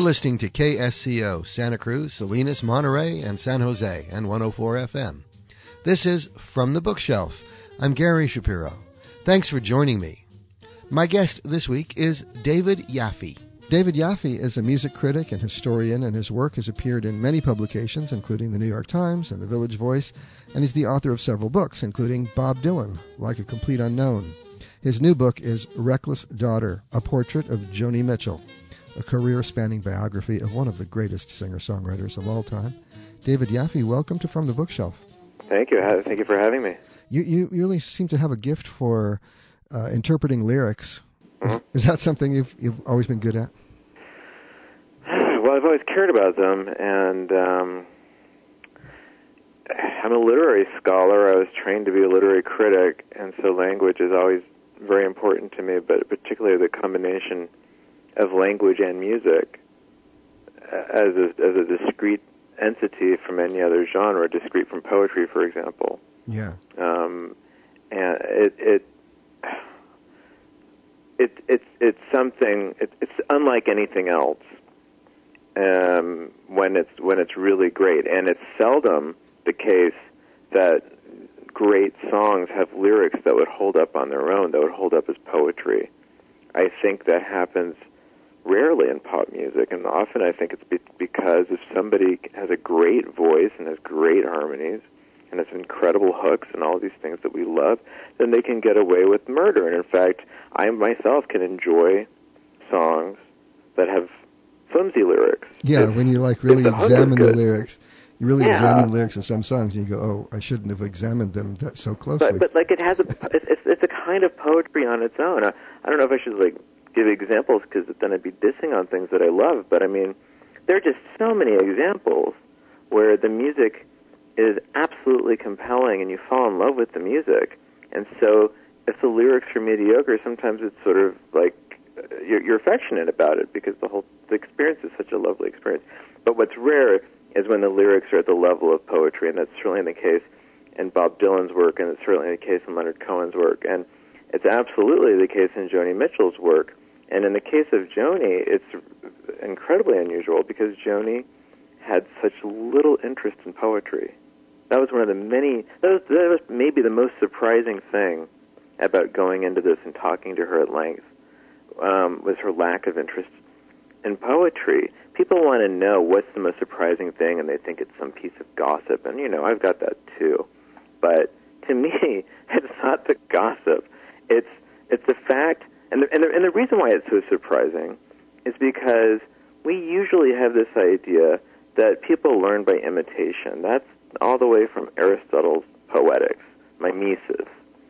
listening to KSCO, Santa Cruz, Salinas, Monterey, and San Jose, and 104 FM. This is From the Bookshelf. I'm Gary Shapiro. Thanks for joining me. My guest this week is David Yaffe. David Yaffe is a music critic and historian, and his work has appeared in many publications, including the New York Times and the Village Voice, and he's the author of several books, including Bob Dylan, Like a Complete Unknown. His new book is Reckless Daughter, A Portrait of Joni Mitchell, a career-spanning biography of one of the greatest singer-songwriters of all time. David Yaffe, welcome to From the Bookshelf. Thank you. Thank you for having me. You really seem to have a gift for interpreting lyrics. Mm-hmm. Is that something you've always been good at? Well, I've always cared about them, and I'm a literary scholar. I was trained to be a literary critic, and so language is always very important to me, but particularly the combination of language and music as a discrete entity from any other genre, discrete from poetry, for example. Yeah. And it's something. It's unlike anything else. When it's really great, and it's seldom the case that great songs have lyrics that would hold up on their own, that would hold up as poetry. I think that happens rarely in pop music, and often I think it's because if somebody has a great voice and has great harmonies and has incredible hooks and all these things that we love, then they can get away with murder. And in fact, I myself can enjoy songs that have flimsy lyrics. Yeah, when you really examine the lyrics. You really examine the lyrics of some songs, and you go, "Oh, I shouldn't have examined them that so closely." But it has it's a kind of poetry on its own. I don't know if I should give examples, because then I'd be dissing on things that I love. But I mean, there are just so many examples where the music is absolutely compelling, and you fall in love with the music. And so, if the lyrics are mediocre, sometimes it's sort of like you're affectionate about it because the experience is such a lovely experience. But what's rare is when the lyrics are at the level of poetry, and that's certainly the case in Bob Dylan's work, and it's certainly the case in Leonard Cohen's work, and it's absolutely the case in Joni Mitchell's work. And in the case of Joni, it's incredibly unusual because Joni had such little interest in poetry. That was one of the many, that was maybe the most surprising thing about going into this and talking to her at length, was her lack of interest in poetry. People want to know what's the most surprising thing, and they think it's some piece of gossip. And, I've got that too. But to me, it's not the gossip. It's the fact, and the reason why it's so surprising is because we usually have this idea that people learn by imitation. That's all the way from Aristotle's Poetics, mimesis.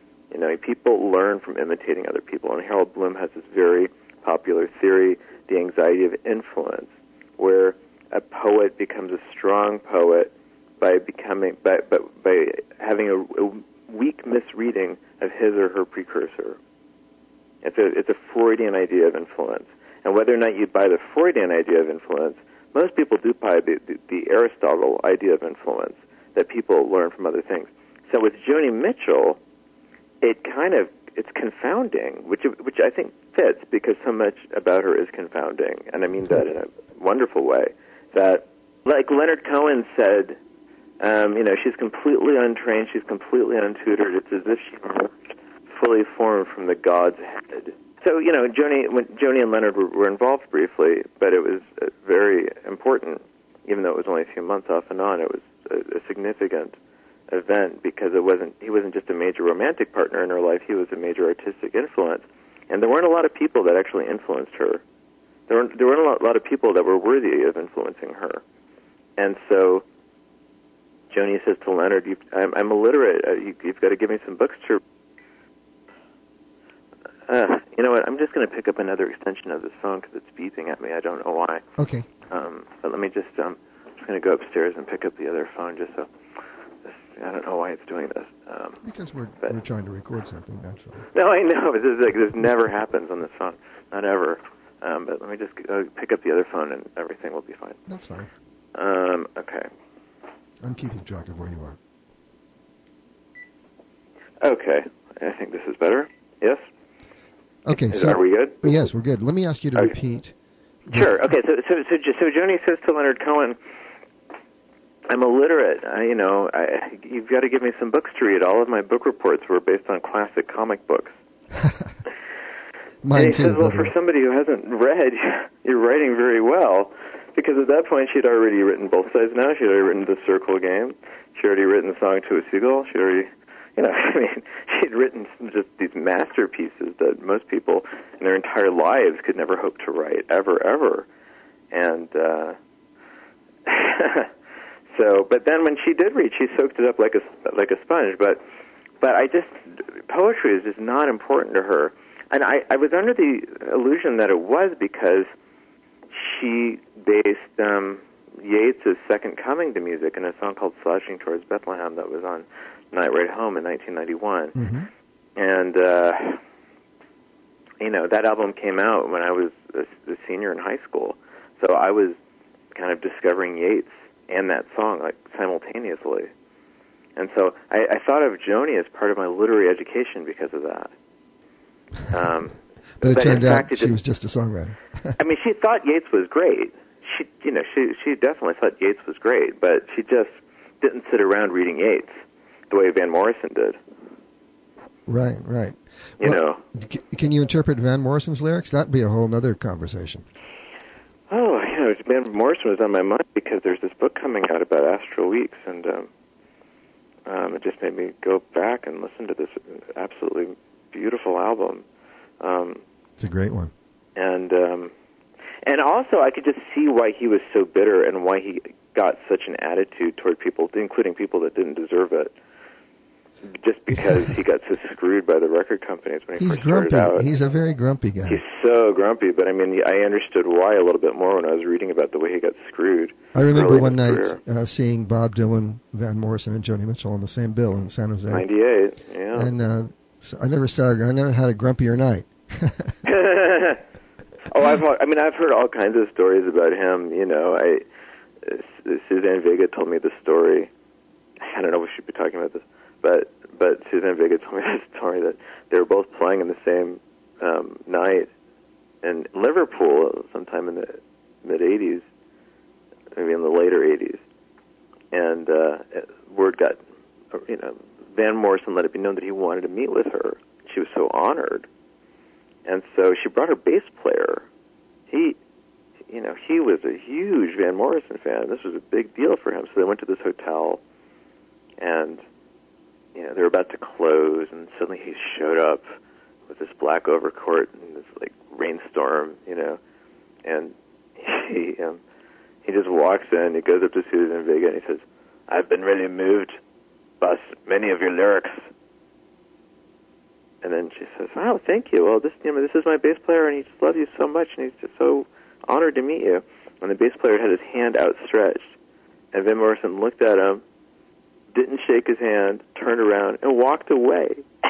People learn from imitating other people. And Harold Bloom has this very popular theory, the anxiety of influence, where a poet becomes a strong poet by having a weak misreading of his or her precursor. It's a Freudian idea of influence. And whether or not you buy the Freudian idea of influence, most people do buy the Aristotle idea of influence, that people learn from other things. So with Joni Mitchell, it's confounding, which I think fits, because so much about her is confounding, and I mean that in a wonderful way. That, like Leonard Cohen said, she's completely untrained, she's completely untutored. It's as if she emerged fully formed from the God's head. So, Joni and Leonard were involved briefly, but it was very important, even though it was only a few months off and on. It was a significant event because he wasn't just a major romantic partner in her life, he was a major artistic influence. And there weren't a lot of people that actually influenced her. There weren't a lot of people that were worthy of influencing her. And so Joni says to Leonard, I'm illiterate, you've got to give me some books to... you know what, I'm just going to pick up another extension of this phone because it's beeping at me. I don't know why. Okay. But let me just, I'm just going to go upstairs and pick up the other phone just so... I don't know why it's doing this. Because we're trying to record something, naturally. No, I know. This never happens on this phone. Not ever. But let me just pick up the other phone and everything will be fine. That's fine. Okay. I'm keeping track of where you are. Okay. I think this is better. Yes? Okay. Are we good? Yes, we're good. Let me ask you to repeat Sure. Okay. So Joni says to Leonard Cohen, "I'm illiterate. You've got to give me some books to read. All of my book reports were based on classic comic books." Mine and he too. says, "Well, for somebody who hasn't read, you're writing very well." Because at that point, she'd already written Both Sides Now. She'd already written The Circle Game. She'd already written Song to a Seagull. She'd already, she'd written just these masterpieces that most people in their entire lives could never hope to write, ever. And but then when she did read, she soaked it up like a sponge. But poetry is just not important to her. And I was under the illusion that it was because she based Yeats' Second Coming to music in a song called Slouching Towards Bethlehem that was on Night Ride Home in 1991. Mm-hmm. And, that album came out when I was a senior in high school. So I was kind of discovering Yeats and that song, like, simultaneously. And so I thought of Joni as part of my literary education because of that. But it turned out she was just a songwriter. I mean, she thought Yeats was great. She definitely thought Yeats was great, but she just didn't sit around reading Yeats the way Van Morrison did. Right. Can you interpret Van Morrison's lyrics? That'd be a whole other conversation. Oh, Van Morrison was on my mind because there's this book coming out about Astral Weeks, and it just made me go back and listen to this absolutely beautiful album. It's a great one. And also I could just see why he was so bitter and why he got such an attitude toward people, including people that didn't deserve it, just because he got so screwed by the record companies when he first started out. He's a very grumpy guy. He's so grumpy, but I mean, I understood why a little bit more when I was reading about the way he got screwed. I remember one night seeing Bob Dylan, Van Morrison, and Joni Mitchell on the same bill in San Jose. 98, yeah. And so I never had a grumpier night. I've heard all kinds of stories about him. Suzanne Vega told me the story. I don't know if we should be talking about this, but Suzanne Vega told me the story that they were both playing in the same night in Liverpool sometime in the mid-'80s, maybe in the later '80s, and word got, Van Morrison let it be known that he wanted to meet with her. She was so honored. And so she brought her bass player. He was a huge Van Morrison fan. This was a big deal for him. So they went to this hotel, and they were about to close, and suddenly he showed up with this black overcoat and this rainstorm, and he just walks in. He goes up to Susan Vega and he says, "I've been really moved by many of your lyrics." And then she says, "Oh, thank you. Well, this is my bass player, and he just loves you so much, and he's just so honored to meet you." And the bass player had his hand outstretched, and Van Morrison looked at him, didn't shake his hand, turned around, and walked away.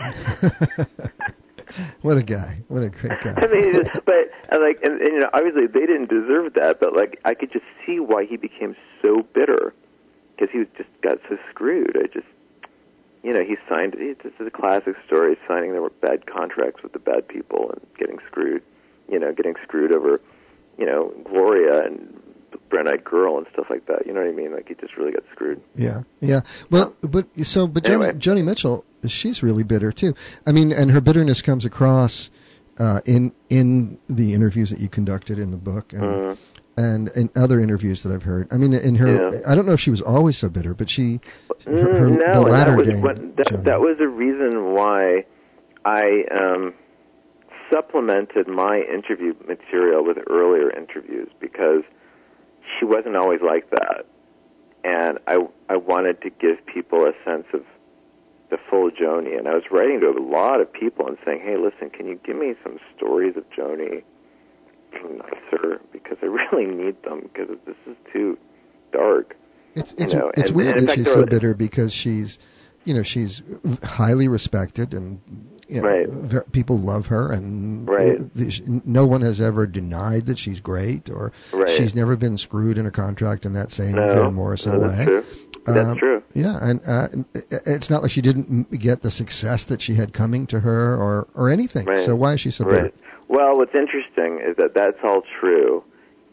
What a guy! What a great guy! I mean, but obviously they didn't deserve that, but I could just see why he became so bitter because he just got so screwed. He signed. This is a classic story. Signing there were bad contracts with the bad people and getting screwed. Getting screwed over, Gloria and Brown-Eyed Girl and stuff like that. You know what I mean? He just really got screwed. Yeah. Well, but anyway. Joni Mitchell, she's really bitter too. I mean, and her bitterness comes across in the interviews that you conducted in the book. And in other interviews that I've heard. I mean, in her, I don't know if she was always so bitter, but the latter day. That was the reason why I supplemented my interview material with earlier interviews, because she wasn't always like that. And I wanted to give people a sense of the full Joni. And I was writing to a lot of people and saying, "Hey, listen, can you give me some stories of Joni? Nicer, because I really need them, because this is too dark." It's weird that she's so bitter, because she's highly respected, and people love her, and no one has ever denied that she's great, or she's never been screwed in a contract in that same Van Morrison way. True. That's true. Yeah, and it's not like she didn't get the success that she had coming to her or anything. Right. So why is she so bitter? Well, what's interesting is that that's all true,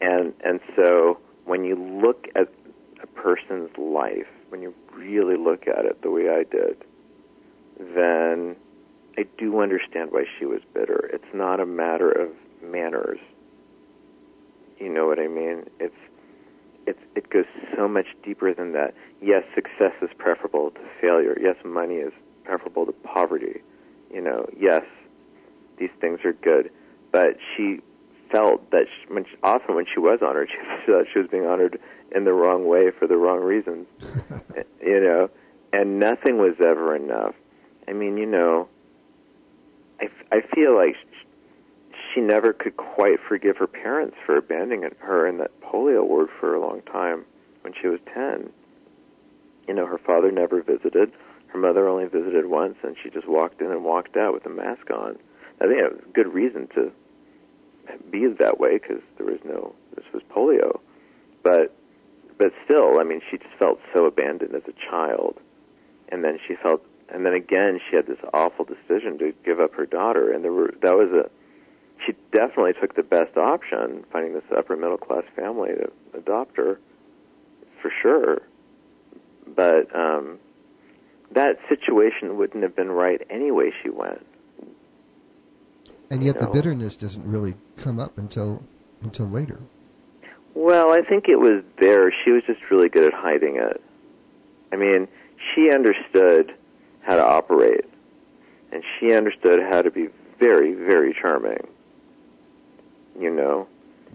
And so when you look at a person's life, when you really look at it the way I did, then I do understand why she was bitter. It's not a matter of manners. You know what I mean? It goes so much deeper than that. Yes, success is preferable to failure. Yes, money is preferable to poverty. You know, yes, these things are good. But she felt that often when she was honored, she felt she was being honored in the wrong way for the wrong reasons. You know, and nothing was ever enough. I mean, you know, I feel like she never could quite forgive her parents for abandoning her in that polio ward for a long time when she was 10. You know, her father never visited. Her mother only visited once, and she just walked in and walked out with a mask on. I think it was a good reason to be that way because this was polio. But still, I mean, she just felt so abandoned as a child. And then again, she had this awful decision to give up her daughter, and she definitely took the best option, finding this upper middle class family to adopt her, for sure. But that situation wouldn't have been right any way she went. And yet the bitterness doesn't really come up until later. Well, I think it was there. She was just really good at hiding it. I mean, she understood how to operate, and she understood how to be very, very charming. You know,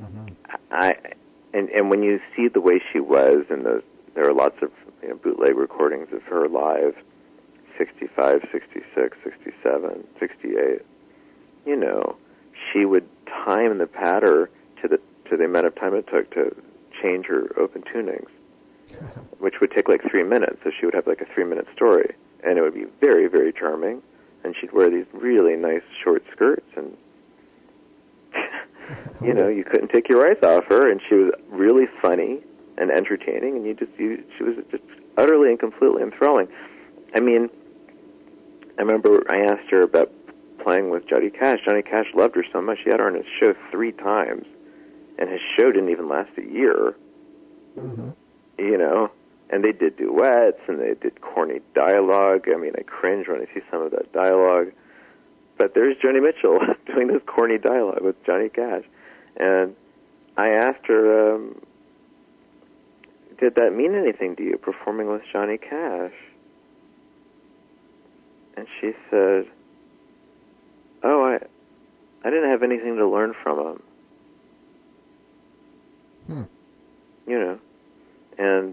and when you see the way she was, and there are lots of bootleg recordings of her live, 65, 66, 67, 68. You know, she would time the patter to the amount of time it took to change her open tunings, which would take like 3 minutes. So she would have like a 3-minute story, and it would be very, very charming. And she'd wear these really nice short skirts, and you know, you couldn't take your eyes off her. And she was really funny and entertaining, and she was just utterly and completely enthralling. I mean, I remember I asked her about playing with Johnny Cash. Johnny Cash loved her so much, he had her on his show 3 times, and his show didn't even last a year. Mm-hmm. You know, and they did duets, and they did corny dialogue. I mean, I cringe when I see some of that dialogue. But there's Joni Mitchell doing this corny dialogue with Johnny Cash. And I asked her, did that mean anything to you, performing with Johnny Cash? And she said, oh, I didn't have anything to learn from him. You know. And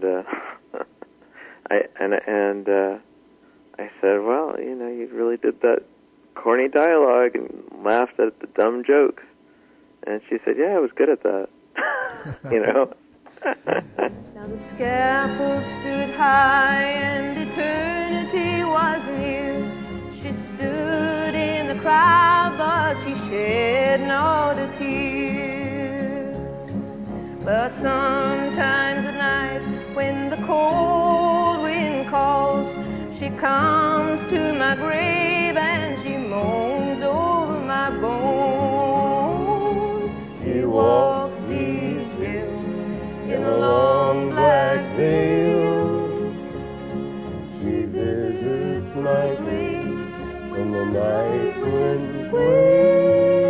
I said, well, you know, you really did that corny dialogue and laughed at the dumb jokes. And she said, yeah, I was good at that. You know? Now the scaffold stood high and eternity was near. She stood in the crowd, but she shed not a tear. But sometimes at night, when the cold wind calls, she comes to my grave and she moans over my bones. She walks these hills in a long black veil. She visits my grave when the night wind wails.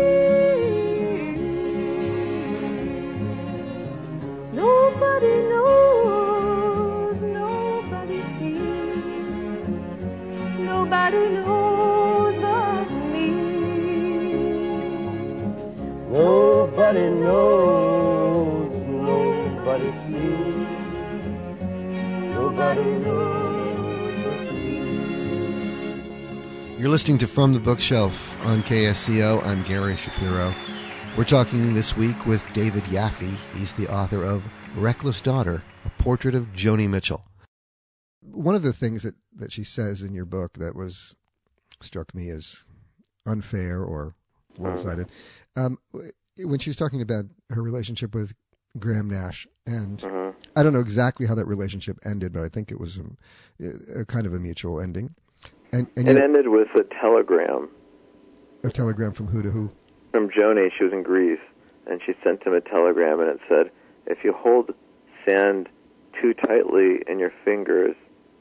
Nobody knows, nobody sees, nobody knows but me. Nobody knows, nobody sees, nobody knows but me. You're listening to From the Bookshelf on KSCO. I'm Gary Shapiro. We're talking this week with David Yaffe. He's the author of Reckless Daughter, A Portrait of Joni Mitchell. One of the things that she says in your book that struck me as unfair or one-sided, when she was talking about her relationship with Graham Nash, and I don't know exactly how that relationship ended, but I think it was a kind of a mutual ending. And it ended with a telegram. A telegram from who to who? From Joni. She was in Greece, and she sent him a telegram, and it said, if you hold sand too tightly in your fingers,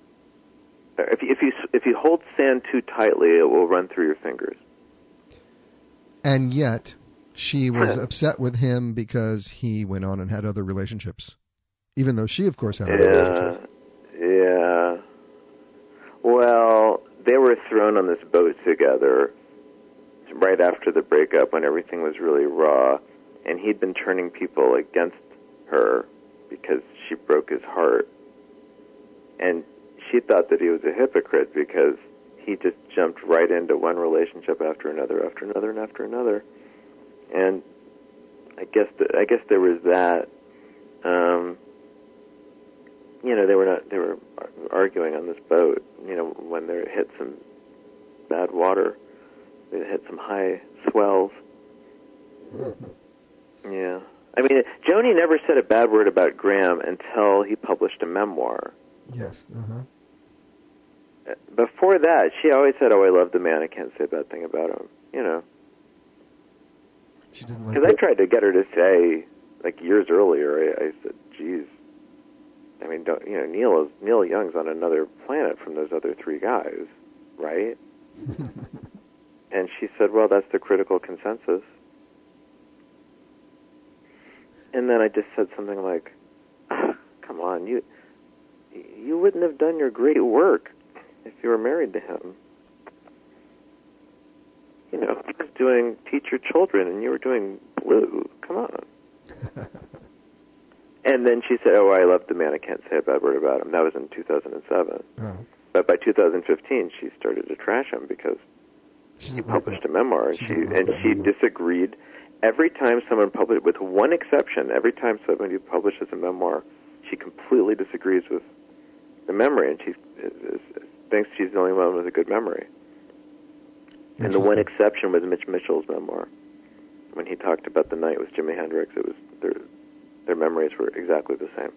if you hold sand too tightly, it will run through your fingers. And yet, she was upset with him because he went on and had other relationships, even though she, of course, had other relationships. Yeah. Well, they were thrown on this boat together right after the breakup when everything was really raw, and he'd been turning people against her because she broke his heart. And she thought that he was a hypocrite because he just jumped right into one relationship after another, and after another. And I guess there was that. They were arguing on this boat. When they hit some bad water, they hit some high swells. Yeah. I mean, Joni never said a bad word about Graham until he published a memoir. Yes. Before that, she always said, "Oh, I love the man. I can't say a bad thing about him." She didn't like. Because I tried to get her to say, like years earlier, I said, "Geez, I mean, Neil Young's on another planet from those other three guys, right?" And she said, "Well, that's the critical consensus." And then I just said something like, "Come on, you wouldn't have done your great work if you were married to him. He was doing Teach Your Children, and you were doing Blue. Come on." And then she said, "Oh, I love the man. I can't say a bad word about him." That was in 2007. Oh. But by 2015, she started to trash him because he published a memoir, and she disagreed. Every time someone published, with one exception, every time somebody publishes a memoir, she completely disagrees with the memory, and she thinks she's the only one with a good memory. And the one exception was Mitch Mitchell's memoir. When he talked about the night with Jimi Hendrix, it was their memories were exactly the same.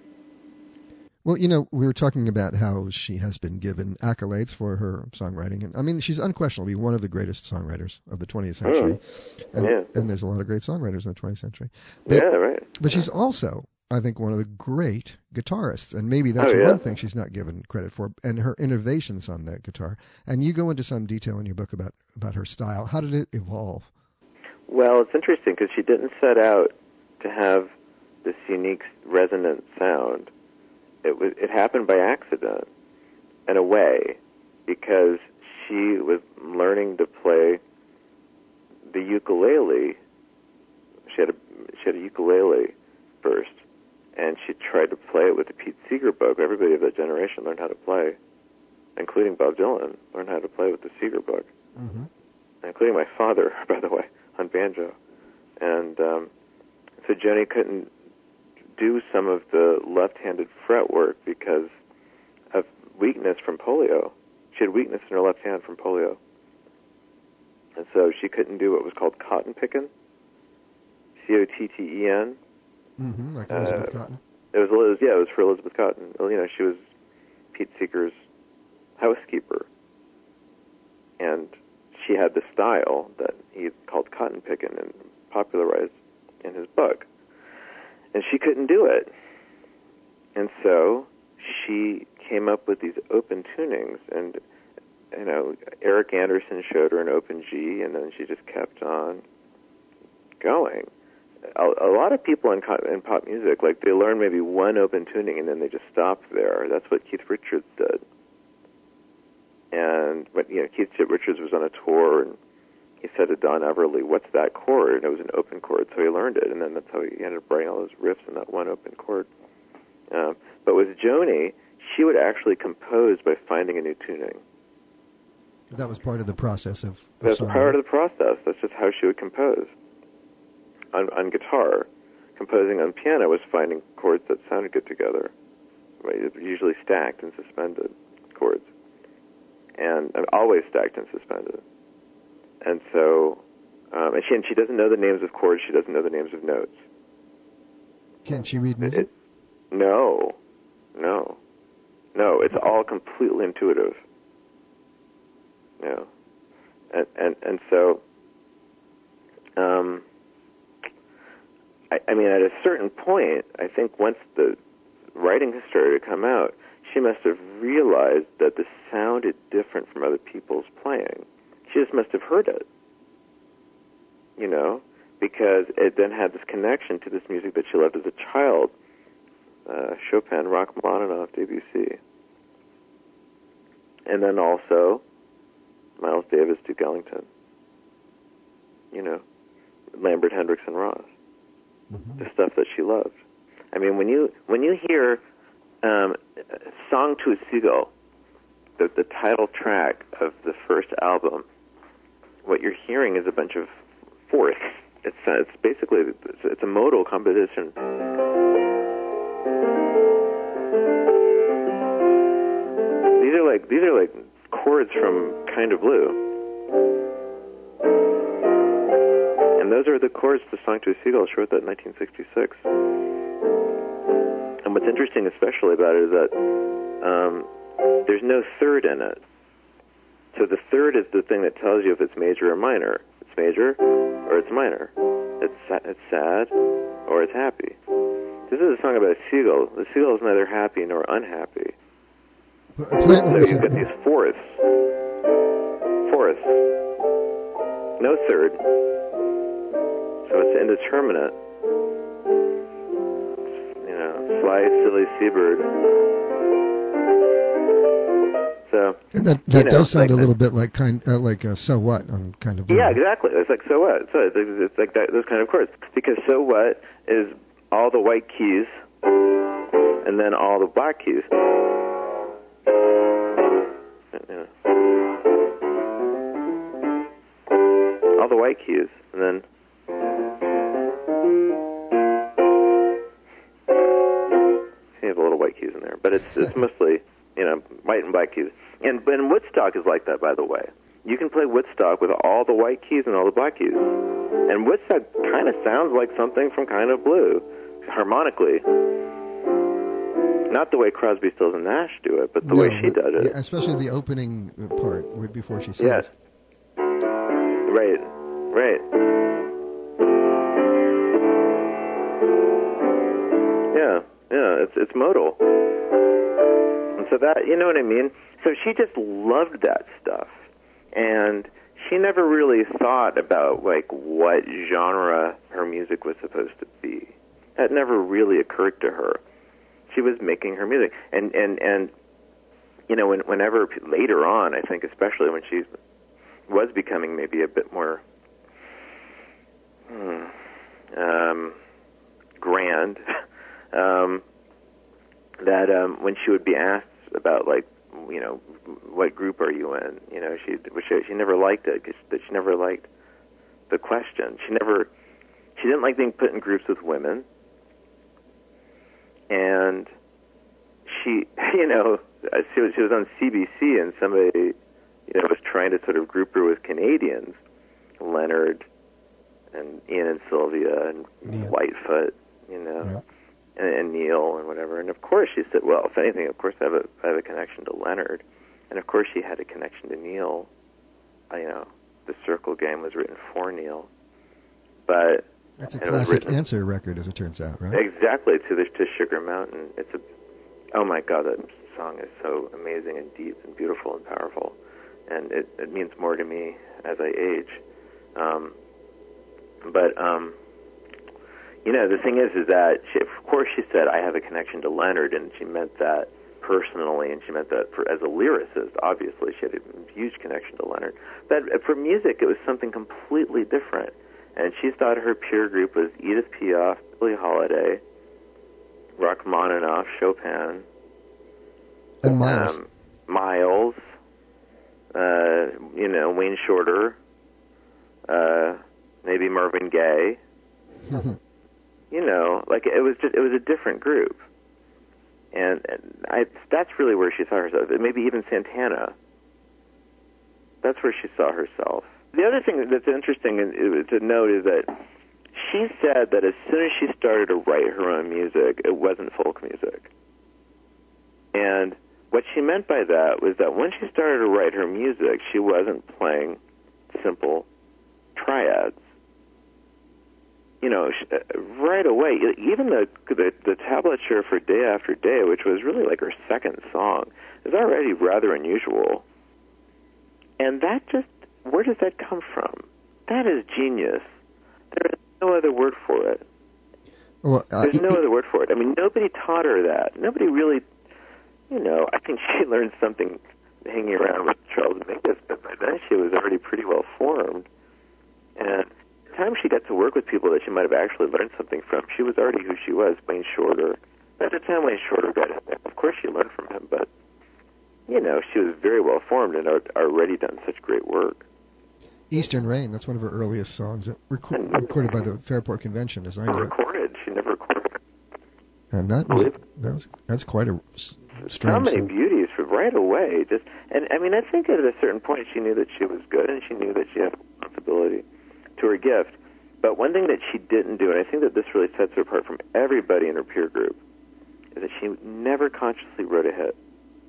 Well, we were talking about how she has been given accolades for her songwriting. And I mean, she's unquestionably one of the greatest songwriters of the 20th century. And there's a lot of great songwriters in the 20th century. But, right. But she's also, I think, one of the great guitarists. And maybe that's one thing she's not given credit for, and her innovations on the guitar. And you go into some detail in your book about her style. How did it evolve? Well, it's interesting because she didn't set out to have this unique resonant sound. It happened by accident, in a way, because she was learning to play the ukulele. She had a ukulele first, and she tried to play it with the Pete Seeger book. Everybody of that generation learned how to play, including Bob Dylan, learned how to play with the Seeger book, including my father, by the way, on banjo. And so Joni couldn't do some of the left-handed fret work because of weakness from polio. She had weakness in her left hand from polio. And so she couldn't do what was called cotton picking, C-O-T-T-E-N. Like Elizabeth Cotton. It was for Elizabeth Cotton. She was Pete Seeger's housekeeper. And she had the style that he called cotton picking and popularized in his book. And she couldn't do it. And so she came up with these open tunings. And, Eric Anderson showed her an open G, and then she just kept on going. A lot of people in pop music, like, they learn maybe one open tuning, and then they just stop there. That's what Keith Richards did. But Keith Richards was on a tour, and he said to Don Everly, "What's that chord?" And it was an open chord, so he learned it, and then that's how he ended up writing all those riffs in that one open chord. But with Joni, she would actually compose by finding a new tuning. That was part of the process of That's part of the process. That's just how she would compose. On guitar, composing on piano was finding chords that sounded good together, right? Usually stacked and suspended chords, and always stacked and suspended. And so, and she doesn't know the names of chords. She doesn't know the names of notes. Can she read music? No. It's all completely intuitive. And so, I mean, at a certain point, I think once the writing started to come out, she must have realized that this sounded different from other people's playing. She just must have heard it, you know, because it then had this connection to this music that she loved as a child. Chopin, Rachmaninoff, Debussy. And then also Miles Davis, Duke Ellington. You know, Lambert, Hendricks, and Ross. Mm-hmm. The stuff that she loved. I mean, when you hear Song to a Seagull, the title track of the first album, what you're hearing is a bunch of fourths. It's basically it's a modal composition. These are like chords from Kind of Blue, and those are the chords to Song to a Seagull. She wrote that in 1966. And what's interesting, especially about it, is that there's no third in it. So the third is the thing that tells you if it's major or minor. It's major or it's minor. It's sad or it's happy. This is a song about a seagull. The seagull is neither happy nor unhappy. So you've got these fourths. Fourths. No third. So it's indeterminate. You know, fly, silly seabird. So and that does sound like a little bit like So What on Kind of Blue. Yeah, exactly. It's like So What. So it's like those kind of chords. Because So What is all the white keys and then all the black keys. Yeah. All the white keys and then you have a little white keys in there, but it's mostly, you know, white and black keys. And Woodstock is like that, by the way. You can play Woodstock with all the white keys and all the black keys. And Woodstock kind of sounds like something from Kind of Blue, harmonically. Not the way Crosby, Stills, and Nash do it, but the way she does it. Yeah, especially the opening part, right before she sings. Yes. Right. Yeah, it's modal. And so that, you know what I mean? So she just loved that stuff. And she never really thought about, like, what genre her music was supposed to be. That never really occurred to her. She was making her music. And you know, whenever later on, I think, especially when she was becoming maybe a bit more grand, that when she would be asked about, like, you know, what group are you in? You know, she never liked it because she never liked the question. She didn't like being put in groups with women, and she, you know, she was on CBC, and somebody, you know, was trying to sort of group her with Canadians, Leonard and Ian and Sylvia and Lightfoot, you know. Yeah. And Neil and whatever. And of course she said, well, if anything, of course I have a connection to Leonard. And of course she had a connection to Neil. You know, The Circle Game was written for Neil. But that's a classic Answer record, as it turns out, right? Exactly, to Sugar Mountain. Oh my God, that song is so amazing and deep and beautiful and powerful. And it means more to me as I age. You know, the thing is that, of course she said, I have a connection to Leonard, and she meant that personally, and she meant that as a lyricist, obviously, she had a huge connection to Leonard. But for music, it was something completely different. And she thought her peer group was Edith Piaf, Billie Holiday, Rachmaninoff, Chopin, and Miles. Miles, you know, Wayne Shorter, maybe Marvin Gaye. You know, like it was a different group, and that's really where she saw herself. Maybe even Santana. That's where she saw herself. The other thing that's interesting to note is that she said that as soon as she started to write her own music, it wasn't folk music. And what she meant by that was that when she started to write her music, she wasn't playing simple triads. right away, even the tablature for Day After Day, which was really like her second song, is already rather unusual. And that where does that come from? That is genius. There is no other word for it. Well, There's no other word for it. I mean, nobody taught her that. Nobody really, I think she learned something hanging around with Charles Mingus, but by then she was already pretty well formed. And the time she got to work with people that she might have actually learned something from, she was already who she was, Wayne Shorter. By the time Wayne Shorter got in there, of course she learned from him, but, she was very well formed and had already done such great work. Eastern Rain, that's one of her earliest songs, recorded by the Fairport Convention, as I know. She never recorded. And that's quite a strange So many thing. beauties right away. I think at a certain point she knew that she was good and she knew that she had a responsibility to her gift. But one thing that she didn't do, and I think that this really sets her apart from everybody in her peer group, is that she never consciously wrote a hit.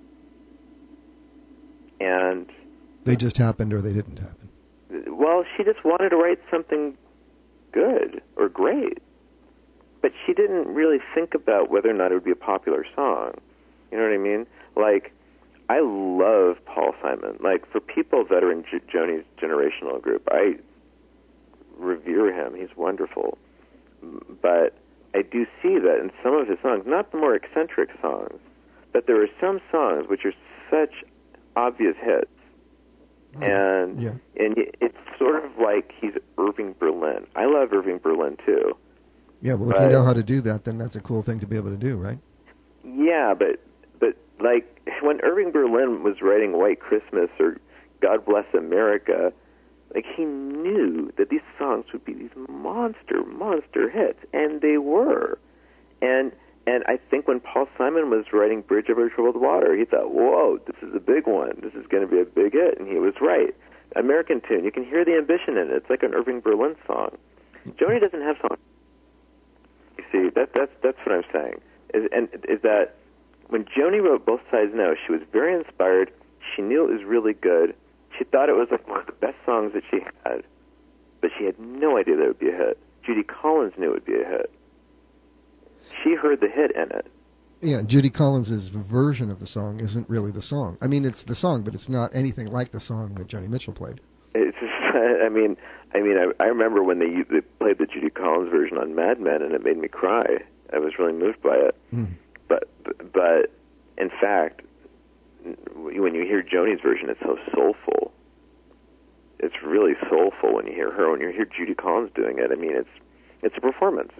And they just happened or they didn't happen. Well, she just wanted to write something good or great. But she didn't really think about whether or not it would be a popular song. You know what I mean? Like, I love Paul Simon. Like, for people that are in Joni's generational group, I revere him. He's wonderful. But I do see that in some of his songs, not the more eccentric songs, but there are some songs which are such obvious hits. And it's sort of like he's Irving Berlin. I love Irving Berlin, too. Yeah, well, if you know how to do that, then that's a cool thing to be able to do, right? Yeah, but like, when Irving Berlin was writing White Christmas or God Bless America, like, he knew that these songs would be these monster hits, and they were. And I think when Paul Simon was writing Bridge Over Troubled Water, he thought, whoa, this is a big one. This is going to be a big hit. And he was right. American Tune, you can hear the ambition in it. It's like an Irving Berlin song. Joni doesn't have songs. You see, that's what I'm saying. Is that when Joni wrote Both Sides Now, she was very inspired. She knew it was really good. She thought it was like one of the best songs that she had, but she had no idea that it would be a hit. Judy Collins knew it would be a hit. She heard the hit in it. Yeah, Judy Collins' version of the song isn't really the song. I mean, it's the song, but it's not anything like the song that Joni Mitchell played. It's just, I remember when they played the Judy Collins version on Mad Men, and it made me cry. I was really moved by it. But in fact, when you hear Joni's version, it's so soulful. It's really soulful when you hear her. When you hear Judy Collins doing it, I mean, it's a performance.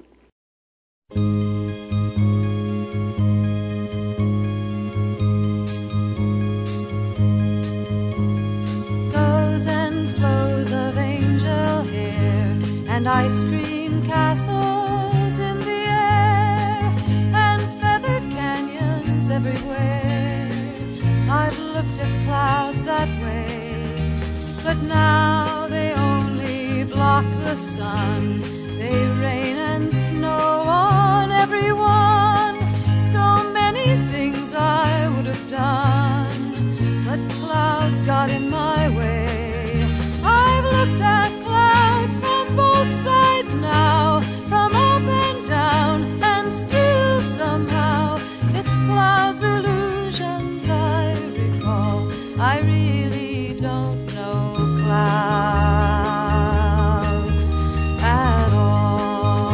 And ice cream castles in the air, and feathered canyons everywhere. I've looked at clouds that way, but now they only block the sun. They rain and snow on everyone. So many things I would have done, but clouds got in my way. I've looked at clouds from both sides now, from up and down, and still somehow it's clouds' illusions I recall. I really don't know clouds at all.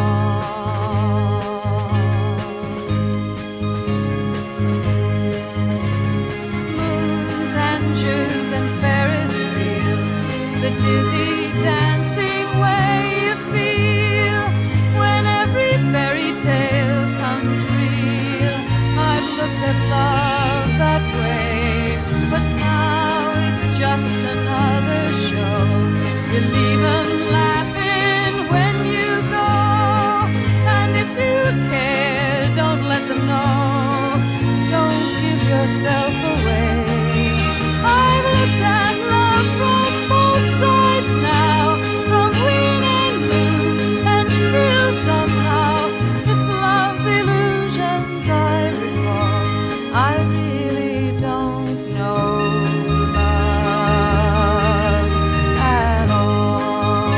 Moons and Junes and Ferris wheels, the dizzy dancing way you feel when every fairy tale comes real. I've looked at love that way, but now it's just another show. You leave 'em laughing when you go, and if you care, don't let them know. Don't give yourself away. I've looked at love from both sides now, from win and lose, and still somehow it's love's illusions I recall. I really don't know love at all.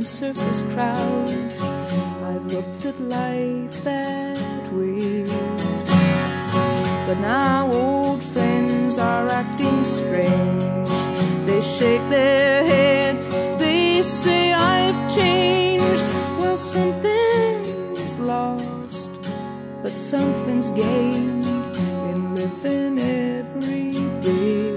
and surface crowds. I've looked at life that way. But now old friends are acting strange. They shake their heads, they say I've changed. Well, something's lost, but something's gained in living every day.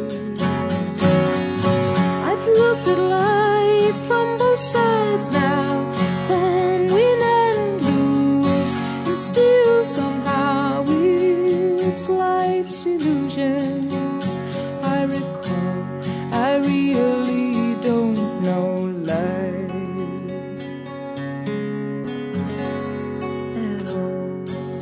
I've looked at life from both sides now, from win and lose, and still somehow it's life's illusions I recall. I really don't know life at all.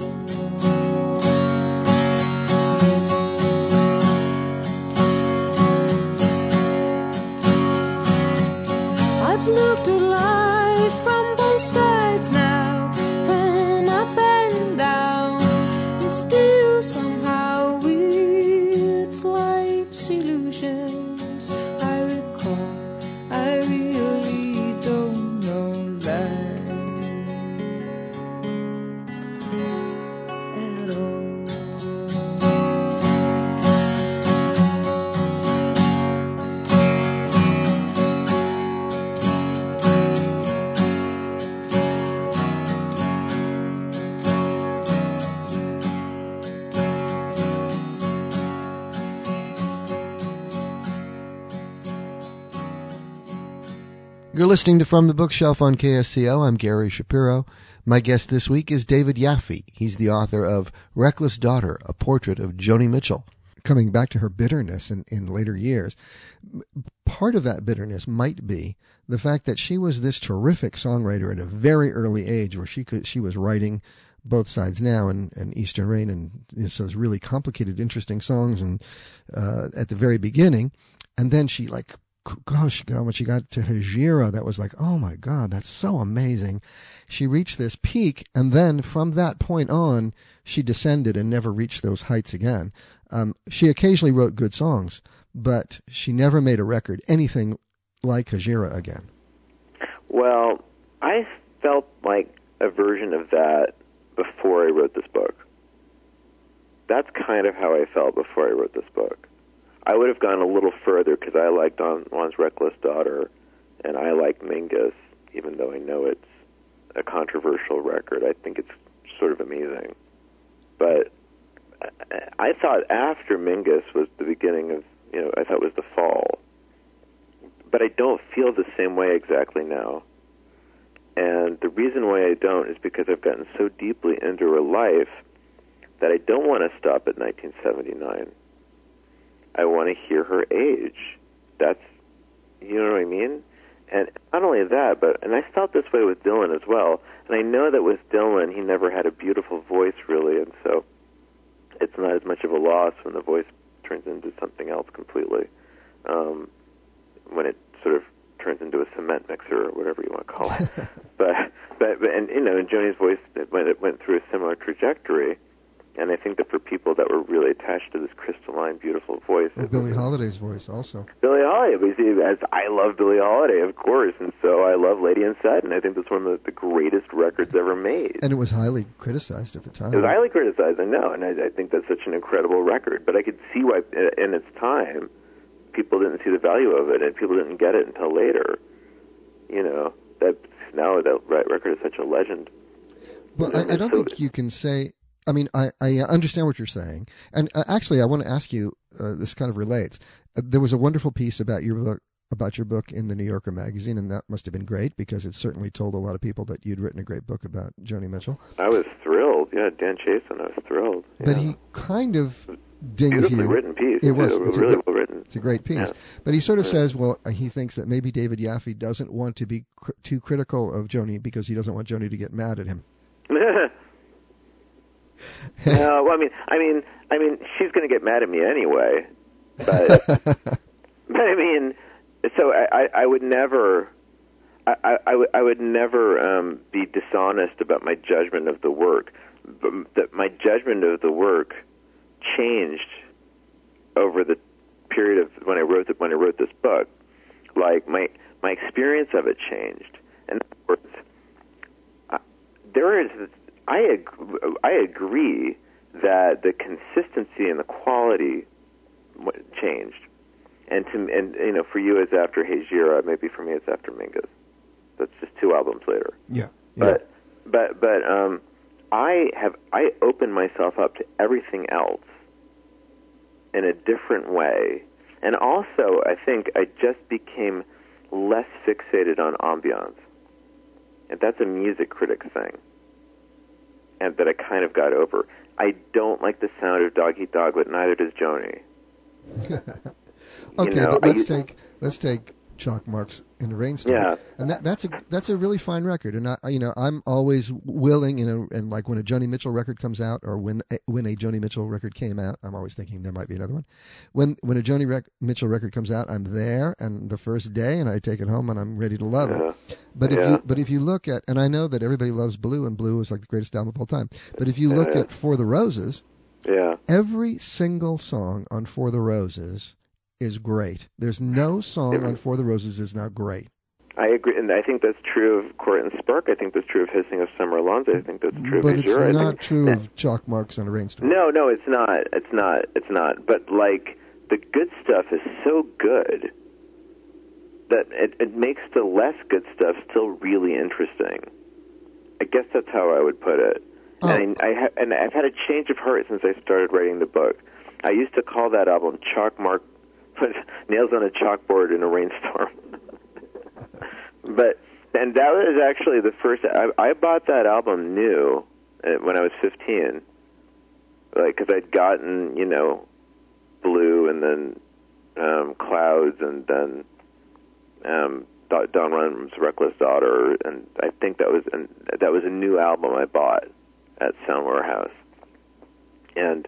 I've looked at life from both sides now, from up and down, and still somehow it's life's illusions I recall. I really don't know life at all. You're listening to From the Bookshelf on KSCO. I'm Gary Shapiro. My guest this week is David Yaffe. He's the author of Reckless Daughter, a portrait of Joni Mitchell. Coming back to her bitterness in later years, part of that bitterness might be the fact that she was this terrific songwriter at a very early age, where she was writing Both Sides Now and Eastern Rain, and those really complicated, interesting songs, and at the very beginning, and then she gosh, God, when she got to Hejira, that was like, oh my God, that's so amazing. She reached this peak, and then from that point on, she descended and never reached those heights again. She occasionally wrote good songs, but she never made a record, anything like Hejira again. Well, I felt like a version of that before I wrote this book. That's kind of how I felt before I wrote this book. I would have gone a little further because I liked Don Juan's Reckless Daughter, and I like Mingus, even though I know it's a controversial record. I think it's sort of amazing. But I thought after Mingus was the beginning of, I thought was the fall. But I don't feel the same way exactly now. And the reason why I don't is because I've gotten so deeply into her life that I don't want to stop at 1979. I want to hear her age. That's, you know what I mean? And not only that, and I felt this way with Dylan as well. And I know that with Dylan, he never had a beautiful voice, really, and so it's not as much of a loss when the voice turns into something else completely. When it sort of turns into a cement mixer or whatever you want to call it. and Joni's voice went through a similar trajectory. And I think that for people that were really attached to this crystalline, beautiful voice... Well, Billie Holiday's voice also. Billie Holiday, as I love Billie Holiday, of course, and so I love Lady in Satin. I think that's one of the greatest records ever made. And it was highly criticized at the time. It was highly criticized, I know, and I think that's such an incredible record. But I could see why, in its time, people didn't see the value of it, and people didn't get it until later. Now that record is such a legend. Well, I don't think you can say... I mean, I understand what you're saying. And actually, I want to ask you, this kind of relates. There was a wonderful piece about your book in the New Yorker magazine, and that must have been great because it certainly told a lot of people that you'd written a great book about Joni Mitchell. I was thrilled. Yeah, Dan Chasen, I was thrilled. Yeah. But he kind of dings beautifully you. written piece. It was. It's really well written. It's a great piece. Yeah. But he sort of says, well, he thinks that maybe David Yaffe doesn't want to be too critical of Joni because he doesn't want Joni to get mad at him. No, well, I mean, she's going to get mad at me anyway. But, I mean, so I would never, I would never be dishonest about my judgment of the work. But my judgment of the work changed over the period of when I wrote this book. Like my experience of it changed, in other words, I agree that the consistency and the quality changed, and for you it's after Hey Gira, maybe for me it's after Mingus. That's just 2 albums later. Yeah. But I opened myself up to everything else in a different way, and also I think I just became less fixated on ambiance, and that's a music critic thing, and that I kind of got over. I don't like the sound of Dog Eat Dog, but neither does Joni. Okay, but let's take Chalk Marks in the Rainstorm. Yeah. And that's a really fine record. And I'm always willing, and like when a Joni Mitchell record comes out, or when a Joni Mitchell record came out, I'm always thinking there might be another one. When a Joni Mitchell record comes out, I'm there and the first day, and I take it home and I'm ready to love it. But if you look at, and I know that everybody loves Blue, and Blue is like the greatest album of all time. But if you look at For the Roses, every single song on For the Roses is great. There's no song on For the Roses is not great. I agree, and I think that's true of Court and Spark. I think that's true of Hissing of Summer Alonzo. I think that's true of But it's Azure. not true of Chalk Marks on a Rainstorm. No, it's not. But, like, the good stuff is so good that it makes the less good stuff still really interesting. I guess that's how I would put it. Oh. And I've had a change of heart since I started writing the book. I used to call that album Chalk Mark, Nails on a Chalkboard in a Rainstorm. And that was actually the first. I bought that album new when I was 15, like, because I'd gotten Blue, and then Clouds, and then Don Rund's Reckless Daughter, and I think that was a new album I bought at Sound Warehouse, and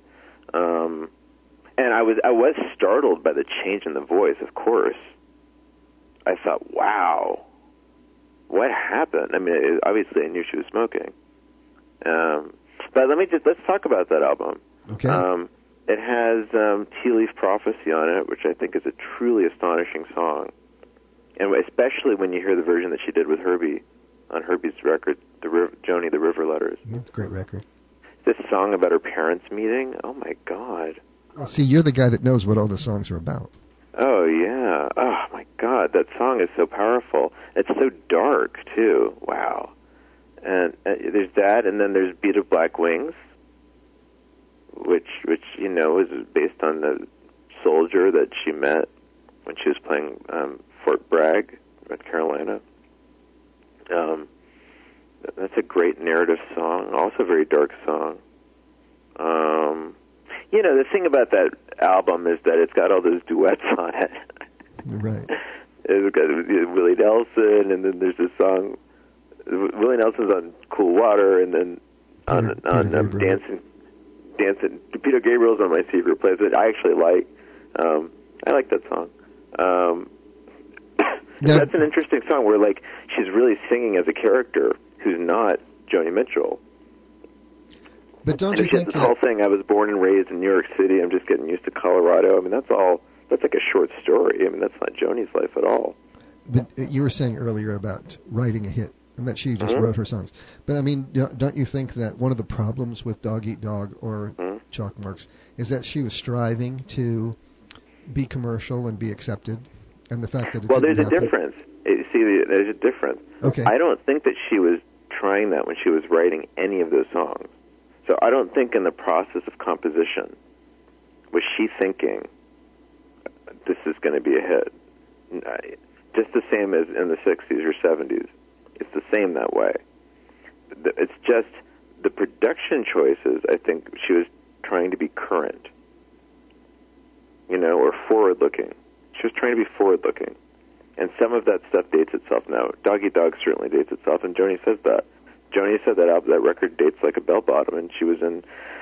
I was startled by the change in the voice. Of course, I thought, wow. What happened? I mean, obviously I knew she was smoking. But let's talk about that album. Okay. It has Tea Leaf Prophecy on it, which I think is a truly astonishing song. And especially when you hear the version that she did with Herbie on Herbie's record, Joni, The River Letters. It's a great record. This song about her parents meeting, oh my God. See, you're the guy that knows what all the songs are about. Oh, yeah. Oh, my God. That song is so powerful. It's so dark, too. Wow. And there's that, and then there's Beat of Black Wings, which is based on the soldier that she met when she was playing Fort Bragg, North Carolina. That's a great narrative song, also a very dark song. The thing about that album is that it's got all those duets on it. Right. It's got Willie Nelson, and then there's this song. Willie Nelson's on Cool Water, and then on Dancing. Peter Gabriel's on my secret place, which I actually like. I like that song. That's an interesting song where, like, she's really singing as a character who's not Joni Mitchell. But don't you think this whole thing, I was born and raised in New York City, I'm just getting used to Colorado, I mean, that's like a short story. I mean, that's not Joni's life at all. But you were saying earlier about writing a hit, and that she just wrote her songs. But, I mean, don't you think that one of the problems with Dog Eat Dog or Chalk Marks is that she was striving to be commercial and be accepted, and the fact that it there's a difference. See, there's a difference. Okay. I don't think that she was trying that when she was writing any of those songs. So I don't think in the process of composition was she thinking this is going to be a hit. Just the same as in the 60s or 70s. It's the same that way. It's just the production choices, I think she was trying to be current, or forward-looking. She was trying to be forward-looking. And some of that stuff dates itself now. Dog Eat Dog certainly dates itself, and Joni says that. Joni said that record dates like a bell-bottom, and she was in,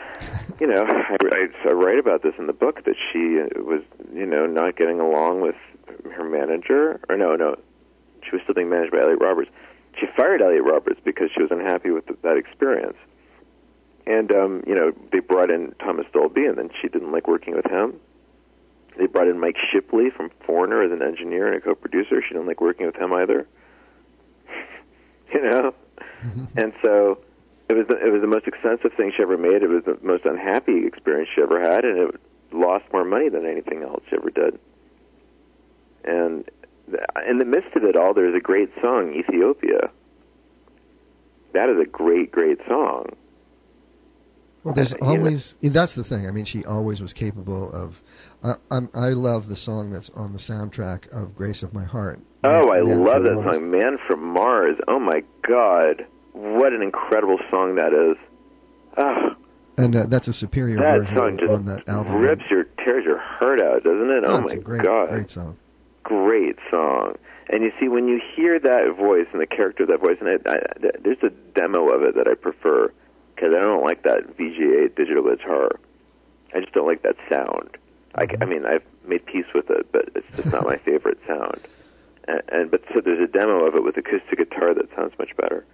I write about this in the book, that she was, not getting along with her manager, or no, she was still being managed by Elliot Roberts. She fired Elliot Roberts because she was unhappy with that experience. And, they brought in Thomas Dolby, and then she didn't like working with him. They brought in Mike Shipley from Foreigner as an engineer and a co-producer. She didn't like working with him either. you know? And so it was the most expensive thing she ever made. It was the most unhappy experience she ever had, and it lost more money than anything else she ever did. And in the midst of it all, there's a great song, Ethiopia. That is a great, great song. Well, there's always, that's the thing. I mean, she always was capable of, I love the song that's on the soundtrack of Grace of My Heart. Oh, I love that song, Man from Mars. Oh, my God. What an incredible song that is. Oh. And that's a superior version on that album. Tears your heart out, doesn't it? Oh, my God. Great song. Great song. And you see, when you hear that voice and the character of that voice, and there's a demo of it that I prefer, because I don't like that VGA digital guitar. I just don't like that sound. I mean, I've made peace with it, but it's just not my favorite sound. But so there's a demo of it with acoustic guitar that sounds much better.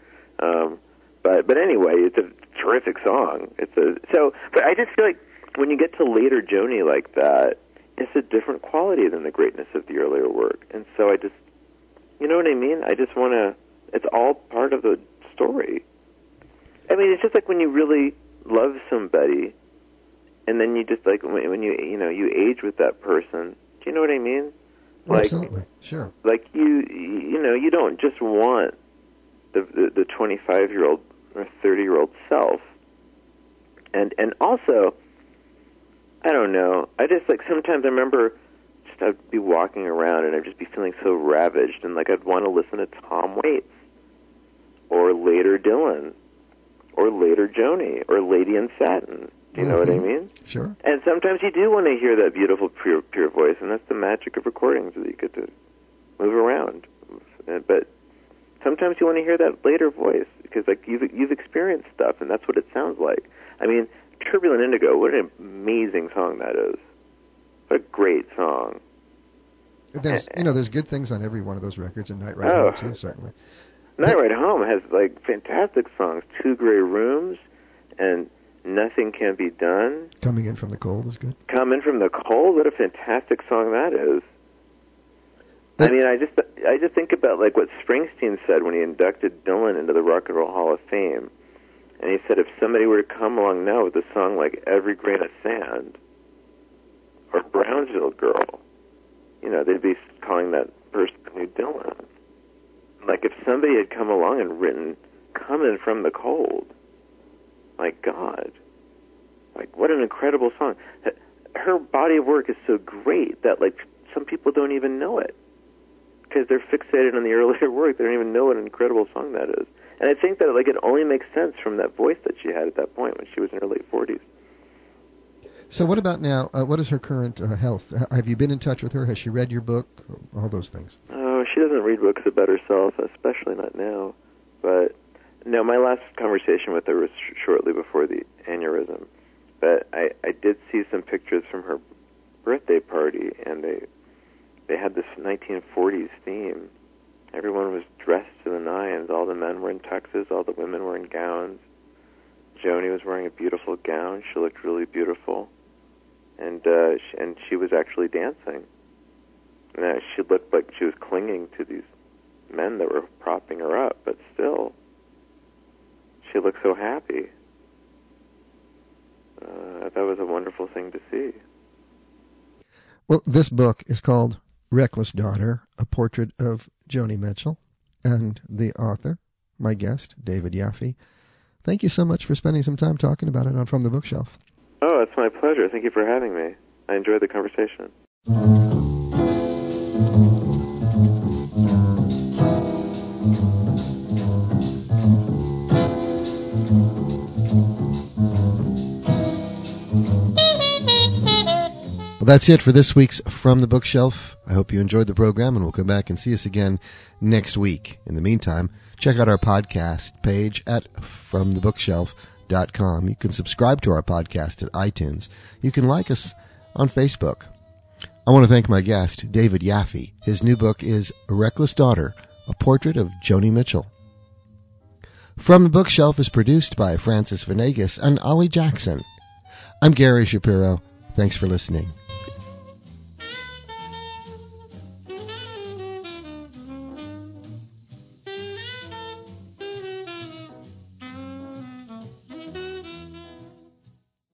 But anyway, it's a terrific song. But I just feel like when you get to later Joni like that, it's a different quality than the greatness of the earlier work. And so I just, you know what I mean? I just want to, it's all part of the story. I mean, it's just like when you really love somebody, and then you just like when you age with that person. Do you know what I mean? Like, absolutely, sure. Like you don't just want the 25-year-old or 30-year-old self. And also, I don't know. I just like sometimes I remember just I'd be walking around and I'd just be feeling so ravaged, and like I'd want to listen to Tom Waits or later Dylan or later Joni or Lady in Satin. Do you know what I mean? Sure. And sometimes you do want to hear that beautiful, pure voice, and that's the magic of recordings, that you get to move around. But sometimes you want to hear that later voice because, like, you've experienced stuff, and that's what it sounds like. I mean, Turbulent Indigo, what an amazing song that is! What a great song. There's good things on every one of those records, and Night Ride Home too, certainly. Night Ride Home has like fantastic songs. Two Gray Rooms and Nothing Can Be Done. Coming In From the Cold is good. Come In From the Cold, what a fantastic song that is. I mean, I just think about like what Springsteen said when he inducted Dylan into the Rock and Roll Hall of Fame. And he said if somebody were to come along now with a song like Every Grain of Sand or Brownsville Girl, they'd be calling that person new Dylan. Like if somebody had come along and written Coming From the Cold, my God, like what an incredible song. Her body of work is so great that like some people don't even know it because they're fixated on the earlier work. They don't even know what an incredible song that is. And I think that like it only makes sense from that voice that she had at that point when she was in her late 40s. So what about now? What is her current health? Have you been in touch with her? Has she read your book? All those things. Oh, she doesn't read books about herself, especially not now. But no, my last conversation with her was shortly before the aneurysm. But I did see some pictures from her birthday party, and they had this 1940s theme. Everyone was dressed to the nines. All the men were in tuxes. All the women were in gowns. Joni was wearing a beautiful gown. She looked really beautiful. And she was actually dancing. And she looked like she was clinging to these men that were propping her up, but still, she looked so happy. That was a wonderful thing to see. Well, this book is called Reckless Daughter, A Portrait of Joni Mitchell, and the author, my guest, David Yaffe. Thank you so much for spending some time talking about it on From the Bookshelf. Oh, it's my pleasure. Thank you for having me. I enjoyed the conversation. Well, that's it for this week's From the Bookshelf. I hope you enjoyed the program, and we'll come back and see us again next week. In the meantime, check out our podcast page at FromTheBookshelf.com. You can subscribe to our podcast at iTunes. You can like us on Facebook. I want to thank my guest, David Yaffe. His new book is Reckless Daughter, A Portrait of Joni Mitchell. From the Bookshelf is produced by Francis Venegas and Ollie Jackson. I'm Gary Shapiro. Thanks for listening.